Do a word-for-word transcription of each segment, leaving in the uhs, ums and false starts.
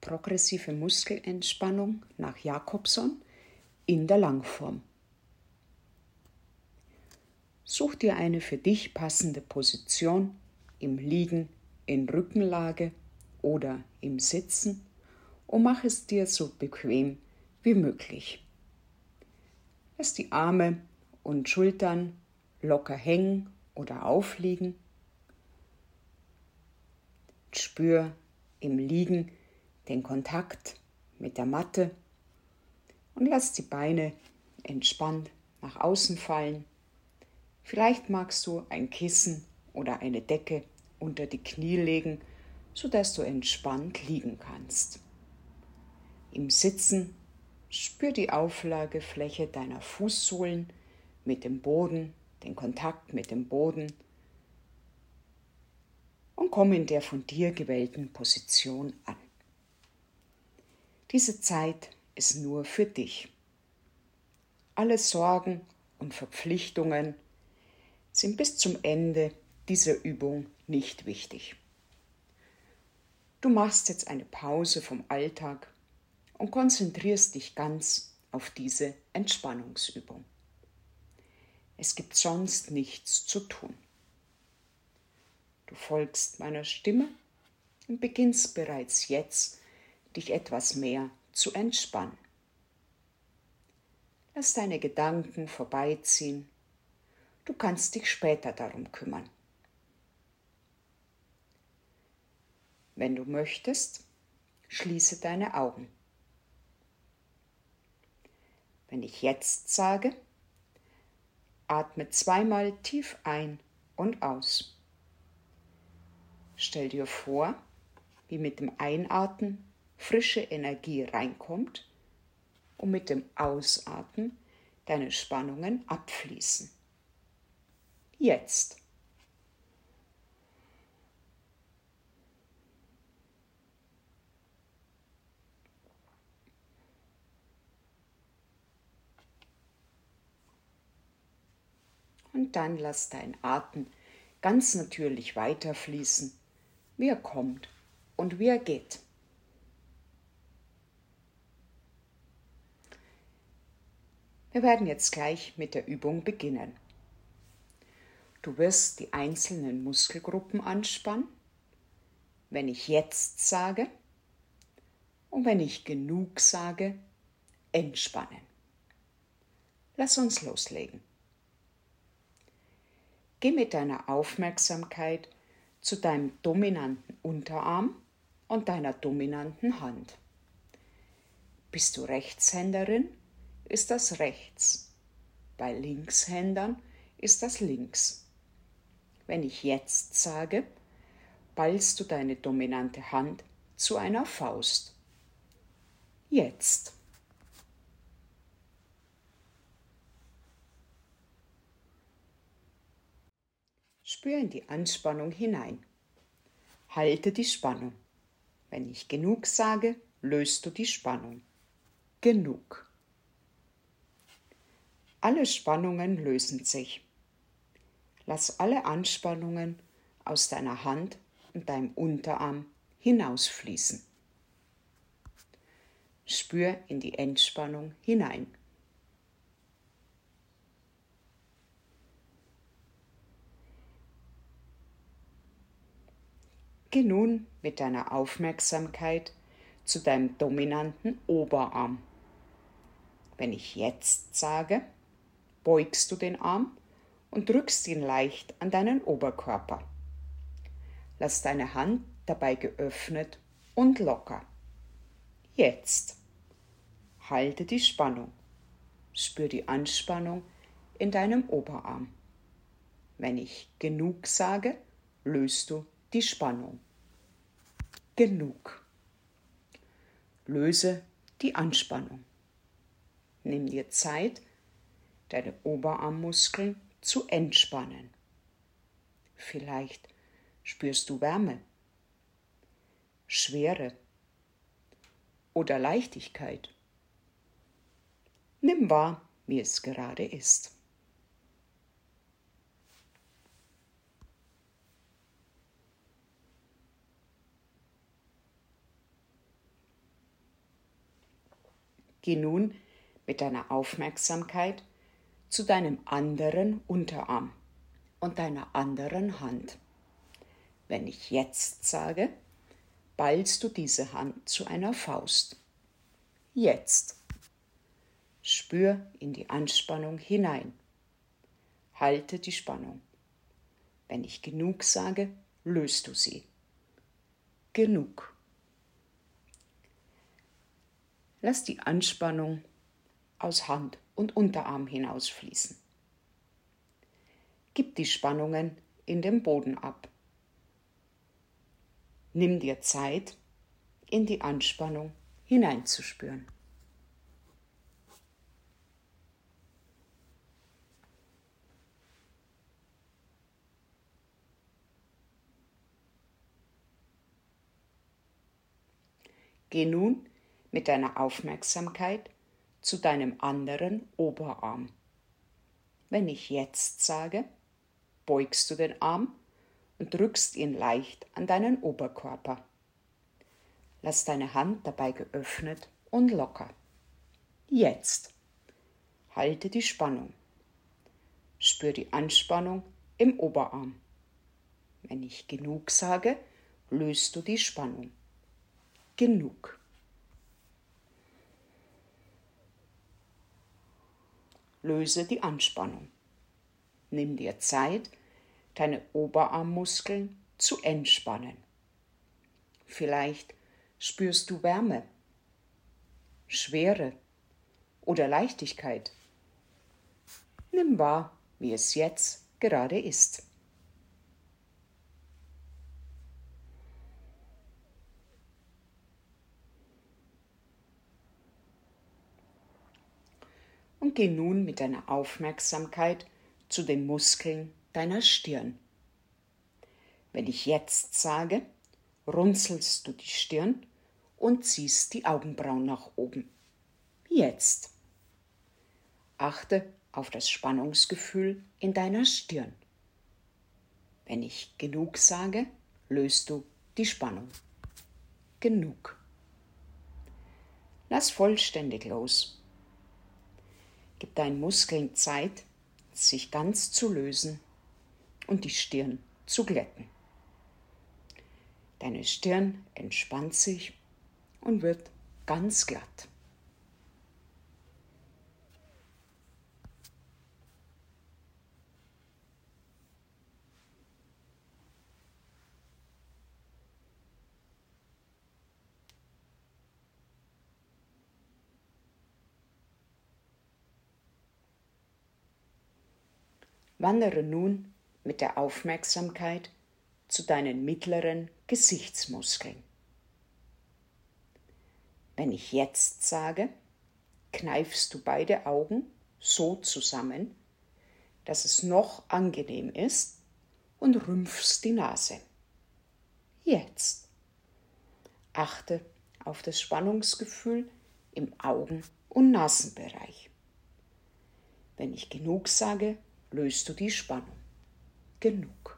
progressive Muskelentspannung nach Jacobson in der Langform. Such dir eine für dich passende Position im Liegen, in Rückenlage oder im Sitzen und mach es dir so bequem wie möglich. Lass die Arme und Schultern locker hängen oder aufliegen. Spür im Liegen den Kontakt mit der Matte und lass die Beine entspannt nach außen fallen. Vielleicht magst du ein Kissen oder eine Decke unter die Knie legen, sodass du entspannt liegen kannst. Im Sitzen spür die Auflagefläche deiner Fußsohlen mit dem Boden, den Kontakt mit dem Boden und komm in der von dir gewählten Position an. Diese Zeit ist nur für dich. Alle Sorgen und Verpflichtungen sind bis zum Ende dieser Übung nicht wichtig. Du machst jetzt eine Pause vom Alltag und konzentrierst dich ganz auf diese Entspannungsübung. Es gibt sonst nichts zu tun. Du folgst meiner Stimme und beginnst bereits jetzt, dich etwas mehr zu entspannen. Lass deine Gedanken vorbeiziehen. Du kannst dich später darum kümmern. Wenn du möchtest, schließe deine Augen. Wenn ich jetzt sage, atme zweimal tief ein und aus. Stell dir vor, wie mit dem Einatmen frische Energie reinkommt und mit dem Ausatmen deine Spannungen abfließen. Jetzt. Und dann lass dein Atem ganz natürlich weiterfließen, wie er kommt und wie er geht. Wir werden jetzt gleich mit der Übung beginnen. Du wirst die einzelnen Muskelgruppen anspannen, wenn ich jetzt sage und wenn ich genug sage, entspannen. Lass uns loslegen. Geh mit deiner Aufmerksamkeit zu deinem dominanten Unterarm und deiner dominanten Hand. Bist du Rechtshänderin, ist das rechts. Bei Linkshändern ist das links. Wenn ich jetzt sage, ballst du deine dominante Hand zu einer Faust. Jetzt. Spür in die Anspannung hinein. Halte die Spannung. Wenn ich genug sage, löst du die Spannung. Genug. Alle Spannungen lösen sich. Lass alle Anspannungen aus deiner Hand und deinem Unterarm hinausfließen. Spür in die Entspannung hinein. Geh nun mit deiner Aufmerksamkeit zu deinem dominanten Oberarm. Wenn ich jetzt sage, beugst du den Arm und drückst ihn leicht an deinen Oberkörper. Lass deine Hand dabei geöffnet und locker. Jetzt. Halte die Spannung. Spür die Anspannung in deinem Oberarm. Wenn ich genug sage, löst du die Spannung. Genug. Löse die Anspannung. Nimm dir Zeit, deine Oberarmmuskeln zu entspannen. Vielleicht spürst du Wärme, Schwere oder Leichtigkeit. Nimm wahr, wie es gerade ist. Geh nun mit deiner Aufmerksamkeit zu deinem anderen Unterarm und deiner anderen Hand. Wenn ich jetzt sage, ballst du diese Hand zu einer Faust. Jetzt. Spür in die Anspannung hinein. Halte die Spannung. Wenn ich genug sage, löst du sie. Genug. Lass die Anspannung aus Hand und Unterarm hinausfließen. Gib die Spannungen in den Boden ab. Nimm dir Zeit, in die Anspannung hineinzuspüren. Geh nun mit deiner Aufmerksamkeit zu deinem anderen Oberarm. Wenn ich jetzt sage, beugst du den Arm und drückst ihn leicht an deinen Oberkörper. Lass deine Hand dabei geöffnet und locker. Jetzt. Halte die Spannung. Spür die Anspannung im Oberarm. Wenn ich genug sage, löst du die Spannung. Genug. Löse die Anspannung. Nimm dir Zeit, deine Oberarmmuskeln zu entspannen. Vielleicht spürst du Wärme, Schwere oder Leichtigkeit. Nimm wahr, wie es jetzt gerade ist. Und geh nun mit deiner Aufmerksamkeit zu den Muskeln deiner Stirn. Wenn ich jetzt sage, runzelst du die Stirn und ziehst die Augenbrauen nach oben. Jetzt. Achte auf das Spannungsgefühl in deiner Stirn. Wenn ich genug sage, löst du die Spannung. Genug. Lass vollständig los. Gib deinen Muskeln Zeit, sich ganz zu lösen und die Stirn zu glätten. Deine Stirn entspannt sich und wird ganz glatt. Wandere nun mit der Aufmerksamkeit zu deinen mittleren Gesichtsmuskeln. Wenn ich jetzt sage, kneifst du beide Augen so zusammen, dass es noch angenehm ist und rümpfst die Nase. Jetzt. Achte auf das Spannungsgefühl im Augen- und Nasenbereich. Wenn ich genug sage, löst du die Spannung. Genug.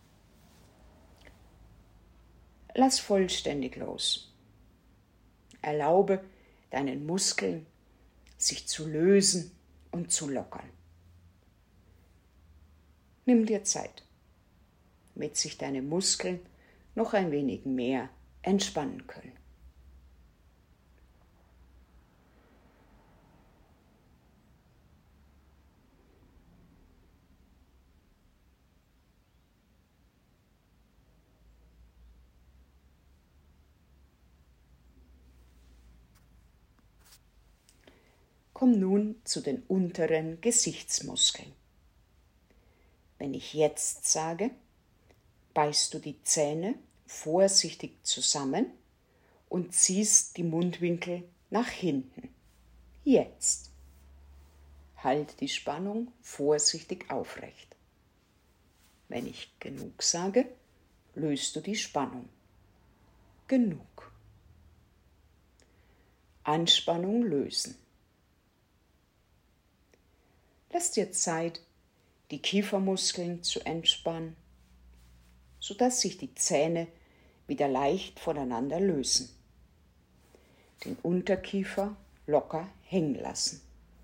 Lass vollständig los. Erlaube deinen Muskeln, sich zu lösen und zu lockern. Nimm dir Zeit, damit sich deine Muskeln noch ein wenig mehr entspannen können. Komm nun zu den unteren Gesichtsmuskeln. Wenn ich jetzt sage, beißt du die Zähne vorsichtig zusammen und ziehst die Mundwinkel nach hinten. Jetzt. Halt die Spannung vorsichtig aufrecht. Wenn ich genug sage, löst du die Spannung. Genug. Anspannung lösen. Lass dir Zeit, die Kiefermuskeln zu entspannen, sodass sich die Zähne wieder leicht voneinander lösen. Den Unterkiefer locker hängen lassen.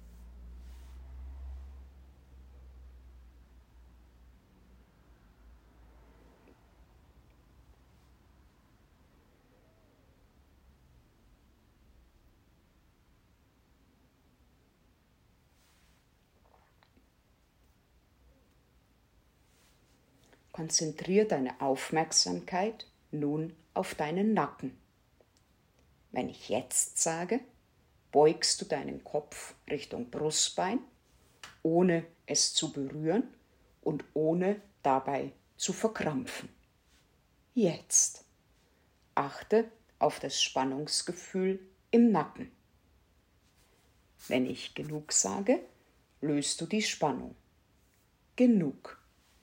Konzentriere deine Aufmerksamkeit nun auf deinen Nacken. Wenn ich jetzt sage, beugst du deinen Kopf Richtung Brustbein, ohne es zu berühren und ohne dabei zu verkrampfen. Jetzt achte auf das Spannungsgefühl im Nacken. Wenn ich genug sage, löst du die Spannung. Genug.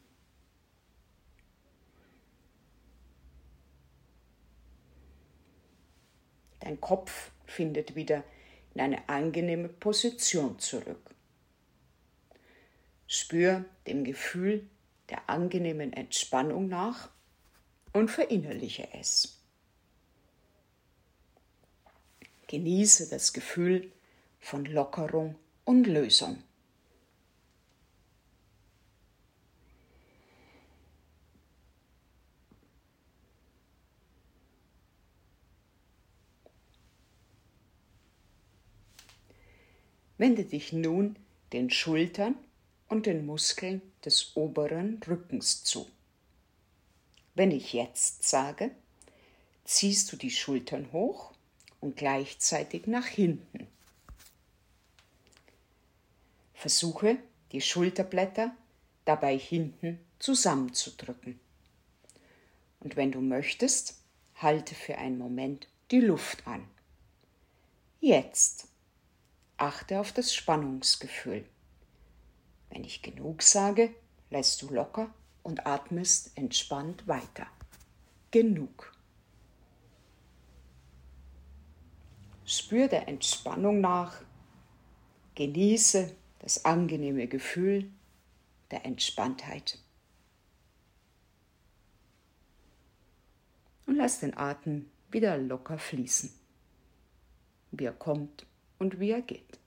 Dein Kopf findet wieder in eine angenehme Position zurück. Spür dem Gefühl der angenehmen Entspannung nach und verinnerliche es. Genieße das Gefühl von Lockerung und Lösung. Wende dich nun den Schultern und den Muskeln des oberen Rückens zu. Wenn ich jetzt sage, ziehst du die Schultern hoch und gleichzeitig nach hinten. Versuche, die Schulterblätter dabei hinten zusammenzudrücken. Und wenn du möchtest, halte für einen Moment die Luft an. Jetzt achte auf das Spannungsgefühl. Wenn ich genug sage, lässt du locker und atmest entspannt weiter. Genug. Spür der Entspannung nach. Genieße das angenehme Gefühl der Entspanntheit. Und lass den Atem wieder locker fließen, wie er kommt und wie er geht.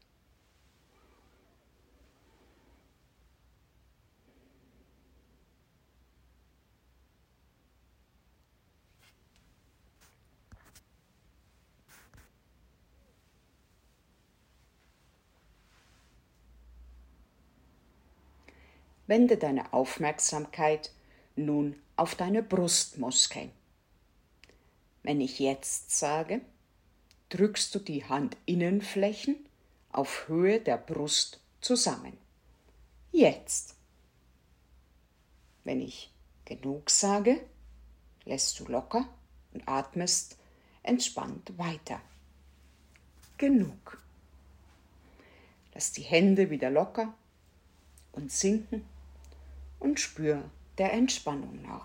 Wende deine Aufmerksamkeit nun auf deine Brustmuskeln. Wenn ich jetzt sage, drückst du die Handinnenflächen auf Höhe der Brust zusammen. Jetzt. Wenn ich genug sage, lässt du locker und atmest entspannt weiter. Genug. Lass die Hände wieder locker und sinken und spür der Entspannung nach.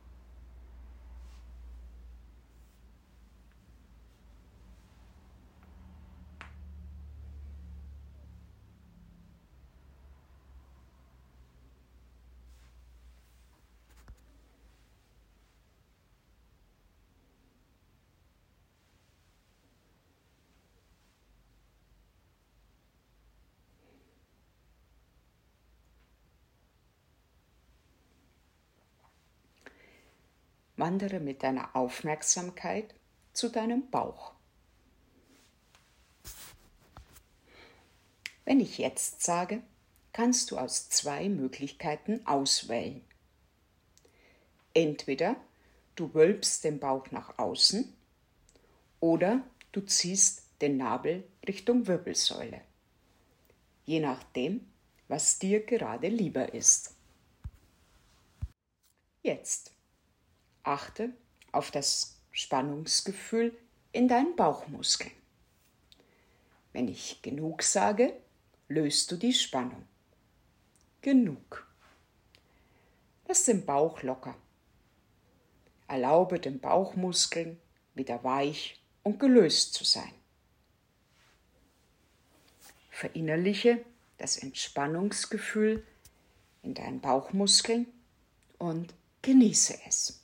Wandere mit deiner Aufmerksamkeit zu deinem Bauch. Wenn ich jetzt sage, kannst du aus zwei Möglichkeiten auswählen. Entweder du wölbst den Bauch nach außen oder du ziehst den Nabel Richtung Wirbelsäule. Je nachdem, was dir gerade lieber ist. Jetzt achte auf das Spannungsgefühl in deinen Bauchmuskeln. Wenn ich genug sage, löst du die Spannung. Genug. Lass den Bauch locker. Erlaube den Bauchmuskeln wieder weich und gelöst zu sein. Verinnerliche das Entspannungsgefühl in deinen Bauchmuskeln und genieße es.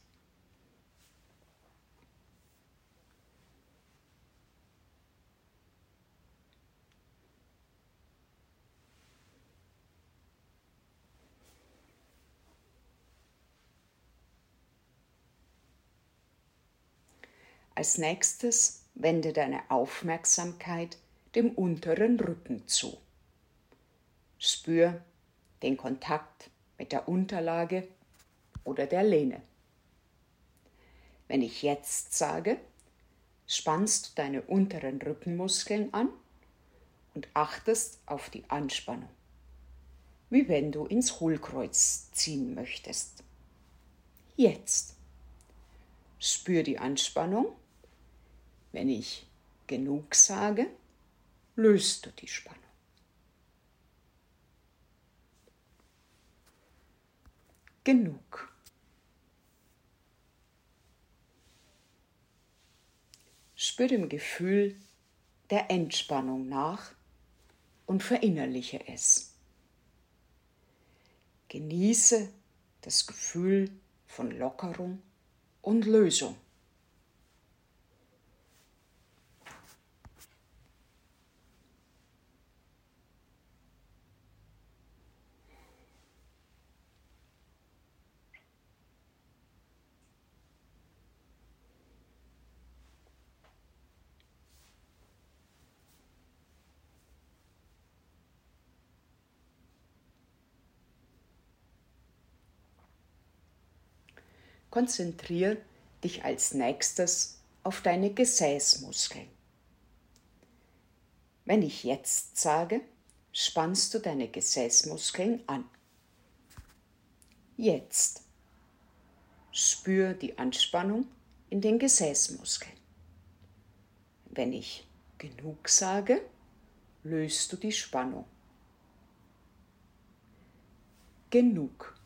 Als nächstes wende deine Aufmerksamkeit dem unteren Rücken zu. Spür den Kontakt mit der Unterlage oder der Lehne. Wenn ich jetzt sage, spannst du deine unteren Rückenmuskeln an und achtest auf die Anspannung, wie wenn du ins Hohlkreuz ziehen möchtest. Jetzt. Spür die Anspannung. Wenn ich genug sage, löst du die Spannung. Genug. Spür dem Gefühl der Entspannung nach und verinnerliche es. Genieße das Gefühl von Lockerung und Lösung. Konzentriere dich als nächstes auf deine Gesäßmuskeln. Wenn ich jetzt sage, spannst du deine Gesäßmuskeln an. Jetzt. Spür die Anspannung in den Gesäßmuskeln. Wenn ich genug sage, löst du die Spannung. Genug.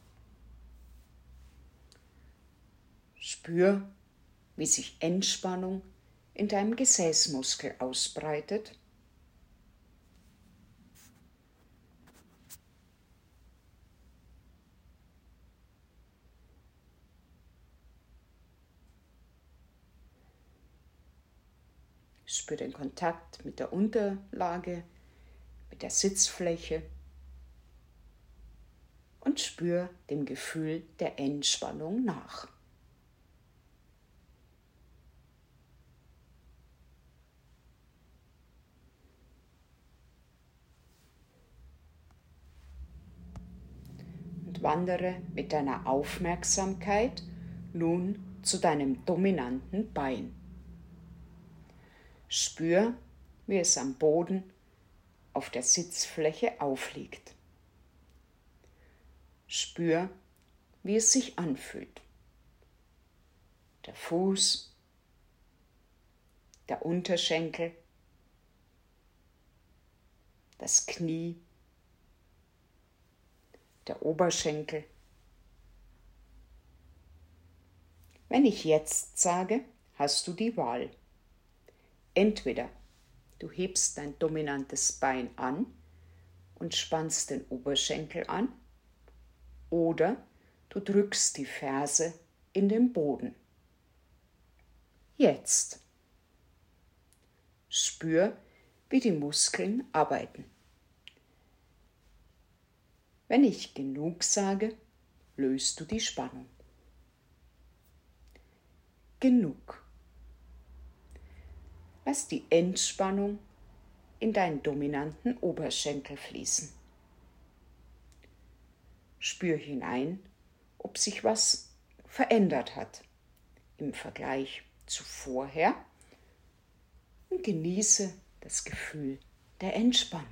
Spür, wie sich Entspannung in deinem Gesäßmuskel ausbreitet. Spür den Kontakt mit der Unterlage, mit der Sitzfläche und spür dem Gefühl der Entspannung nach. Und wandere mit deiner Aufmerksamkeit nun zu deinem dominanten Bein. Spür, wie es am Boden auf der Sitzfläche aufliegt. Spür, wie es sich anfühlt. Der Fuß, der Unterschenkel, das Knie, der Oberschenkel. Wenn ich jetzt sage, hast du die Wahl. Entweder du hebst dein dominantes Bein an und spannst den Oberschenkel an, oder du drückst die Ferse in den Boden. Jetzt. Spür, wie die Muskeln arbeiten. Wenn ich genug sage, löst du die Spannung. Genug. Lass die Entspannung in deinen dominanten Oberschenkel fließen. Spür hinein, ob sich was verändert hat im Vergleich zu vorher und genieße das Gefühl der Entspannung.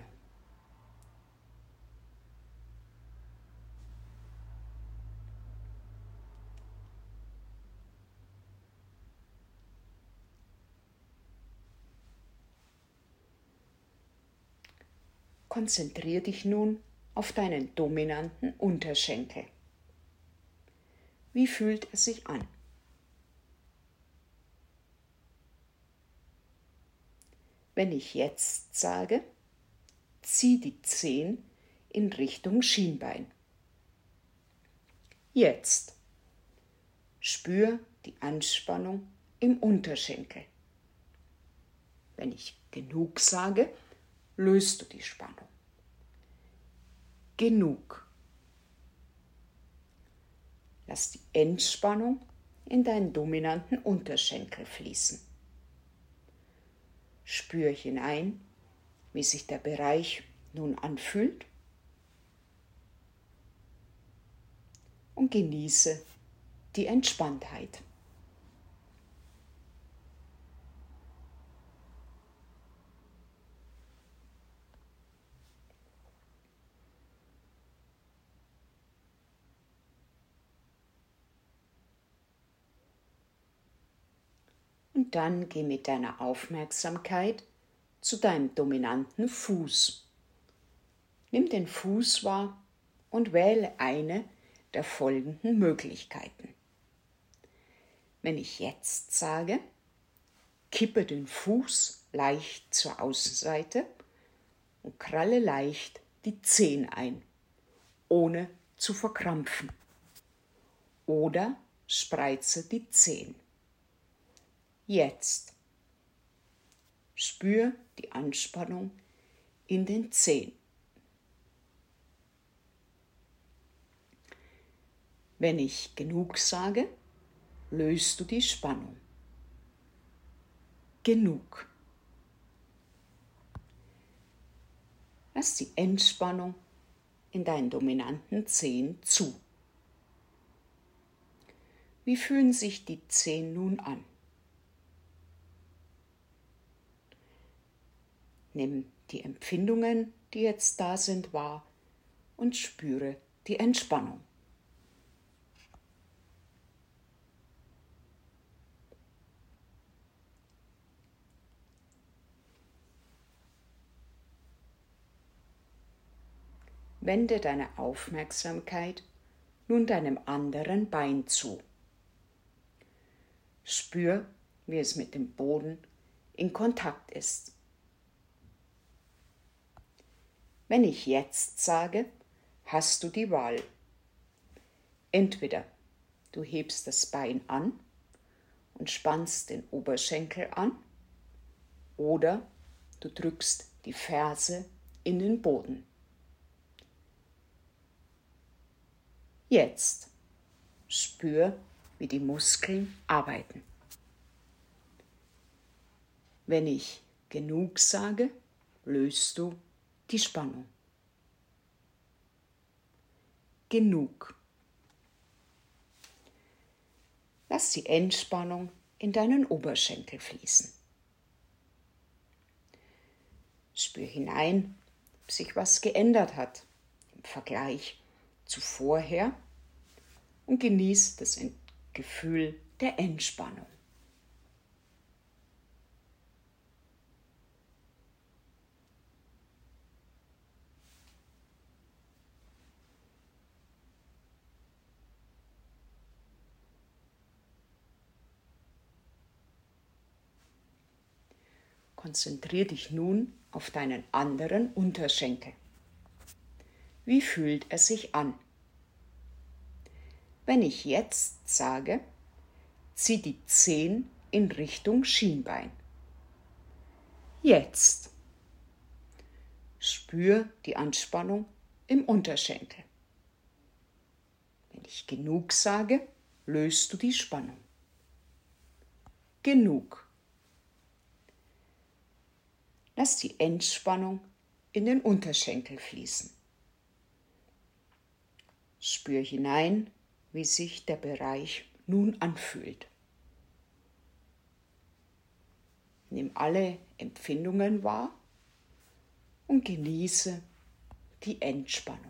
Konzentriere dich nun auf deinen dominanten Unterschenkel. Wie fühlt es sich an? Wenn ich jetzt sage, zieh die Zehen in Richtung Schienbein. Jetzt. Spür die Anspannung im Unterschenkel. Wenn ich genug sage, löst du die Spannung. Genug. Lass die Entspannung in deinen dominanten Unterschenkel fließen. Spür hinein, wie sich der Bereich nun anfühlt und genieße die Entspanntheit. Und dann geh mit deiner Aufmerksamkeit zu deinem dominanten Fuß. Nimm den Fuß wahr und wähle eine der folgenden Möglichkeiten. Wenn ich jetzt sage, kippe den Fuß leicht zur Außenseite und kralle leicht die Zehen ein, ohne zu verkrampfen. Oder spreize die Zehen. Jetzt spür die Anspannung in den Zehen. Wenn ich genug sage, löst du die Spannung. Genug. Lass die Entspannung in deinen dominanten Zehen zu. Wie fühlen sich die Zehen nun an? Nimm die Empfindungen, die jetzt da sind, wahr und spüre die Entspannung. Wende deine Aufmerksamkeit nun deinem anderen Bein zu. Spür, wie es mit dem Boden in Kontakt ist. Wenn ich jetzt sage, hast du die Wahl. Entweder du hebst das Bein an und spannst den Oberschenkel an, oder du drückst die Ferse in den Boden. Jetzt spür, wie die Muskeln arbeiten. Wenn ich genug sage, löst du die Spannung. Genug. Lass die Entspannung in deinen Oberschenkel fließen. Spür hinein, ob sich was geändert hat im Vergleich zu vorher und genieß das Gefühl der Entspannung. Konzentriere dich nun auf deinen anderen Unterschenkel. Wie fühlt er sich an? Wenn ich jetzt sage, zieh die Zehen in Richtung Schienbein. Jetzt. Spür die Anspannung im Unterschenkel. Wenn ich genug sage, löst du die Spannung. Genug. Lass die Entspannung in den Unterschenkel fließen. Spür hinein, wie sich der Bereich nun anfühlt. Nimm alle Empfindungen wahr und genieße die Entspannung.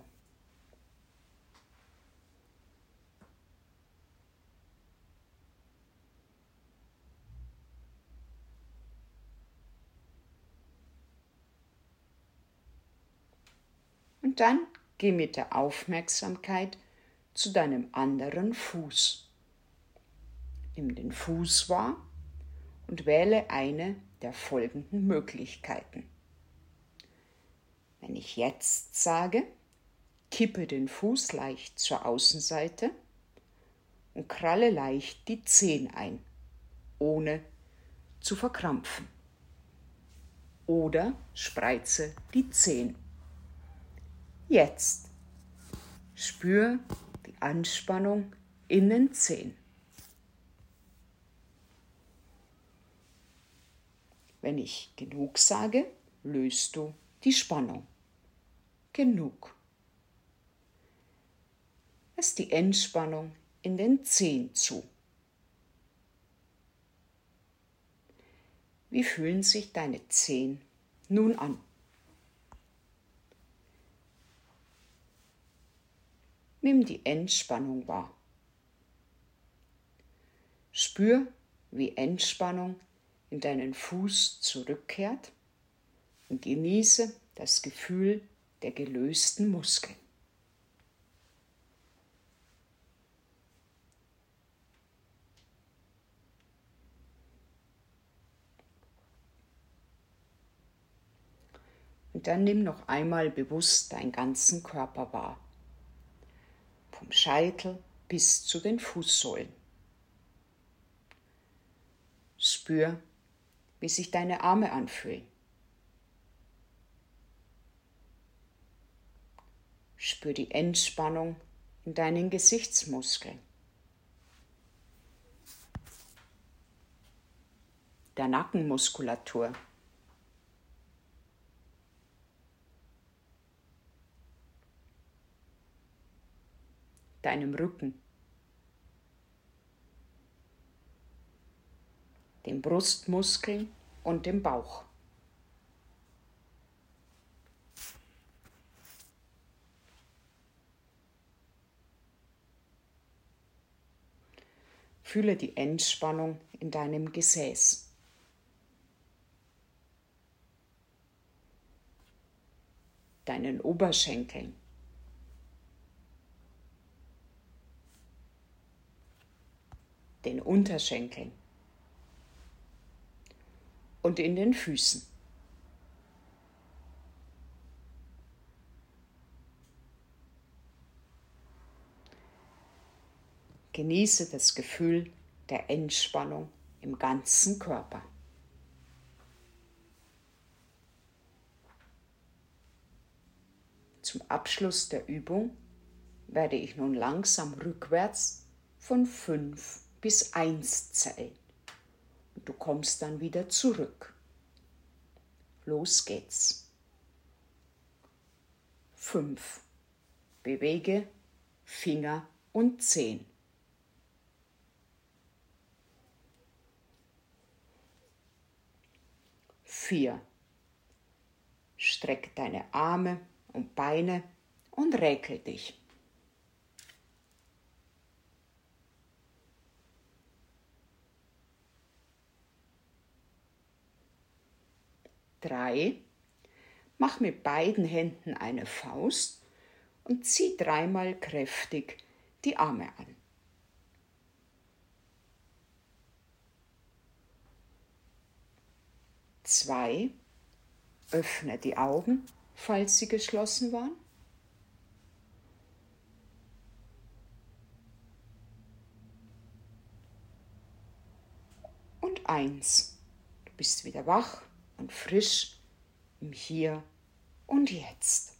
Und dann geh mit der Aufmerksamkeit zu deinem anderen Fuß. Nimm den Fuß wahr und wähle eine der folgenden Möglichkeiten. Wenn ich jetzt sage, kippe den Fuß leicht zur Außenseite und kralle leicht die Zehen ein, ohne zu verkrampfen. Oder spreize die Zehen. Jetzt spür die Anspannung in den Zehen. Wenn ich genug sage, löst du die Spannung. Genug. Lass die Entspannung in den Zehen zu. Wie fühlen sich deine Zehen nun an? Nimm die Entspannung wahr. Spür, wie Entspannung in deinen Fuß zurückkehrt und genieße das Gefühl der gelösten Muskeln. Und dann nimm noch einmal bewusst deinen ganzen Körper wahr. Vom Scheitel bis zu den Fußsohlen. Spür, wie sich deine Arme anfühlen. Spür die Entspannung in deinen Gesichtsmuskeln. Der Nackenmuskulatur. Deinem Rücken. Den Brustmuskeln und dem Bauch. Fühle die Entspannung in deinem Gesäß. Deinen Oberschenkeln. Den Unterschenkeln. Und in den Füßen. Genieße das Gefühl der Entspannung im ganzen Körper. Zum Abschluss der Übung werde ich nun langsam rückwärts von fünf bis eins zählen. Und du kommst dann wieder zurück. Los geht's. Fünf. Bewege Finger und Zehen. Vier. Streck deine Arme und Beine und räkel dich. Drei. Mach mit beiden Händen eine Faust und zieh dreimal kräftig die Arme an. Zwei. Öffne die Augen, falls sie geschlossen waren. Und eins. Du bist wieder wach und frisch im Hier und Jetzt.